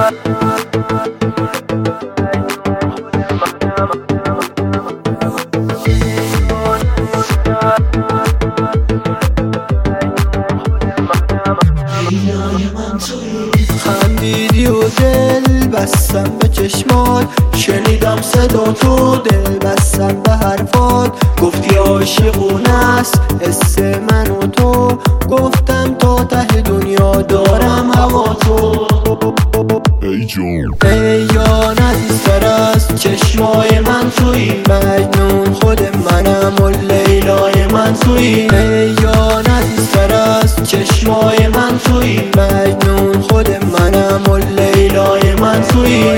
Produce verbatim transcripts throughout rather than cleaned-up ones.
خندیدی و دل بستم به چشمات، شنیدم صدا تو دل بستم به حرفات. گفتی عاشقونه است حس من و تو، گفتم تا ته دنیا دارم هوا تو. ای جان ای جان عزیزتر از چشمای من تویی، مجنون خود منم و لیلای من تویی. ای جان عزیزتر از چشمای من تویی، مجنون خود منم و لیلای من تویی.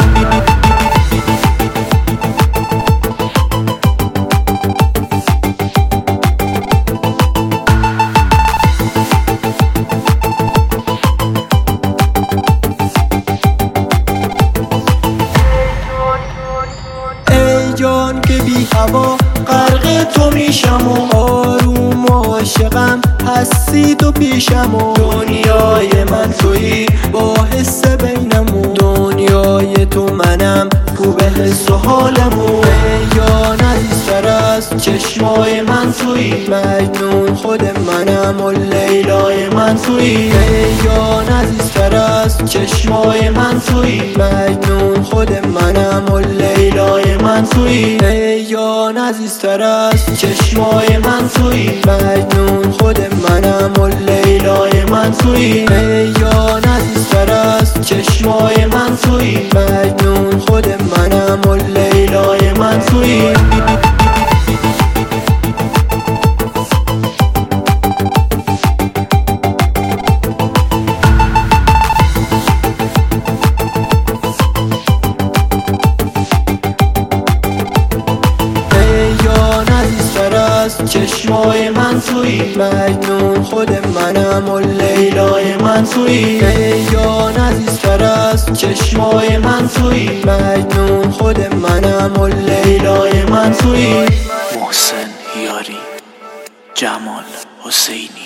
جان که بی هوا غرق تو میشم و آروم و عاشقم هستی تو پیشم و دنیای من تویی با حس بینم و دنیای تو منم خوب حس و حالم و ای جان عزیزتر از چشمای من تویی، مجنون خود منم و لیلای من تویی. ای جان عزیزتر از چشمای من تویی، مجنون خود منم و لیلای من تویی. ای جان عزیزتر از چشمای من تویی، مجنون خود منم و لیلای من تویی. ای جان عزیزتر از چشمای من تویی، مجنون خود منم و لیلای من تویی. چشمای من تویی، مجنون خود منم و لیلای من تویی. ای جان عزیزتر از چشمای من تویی، مجنون خود منم و لیلای من تویی. محسن یاری، جمال حسینی.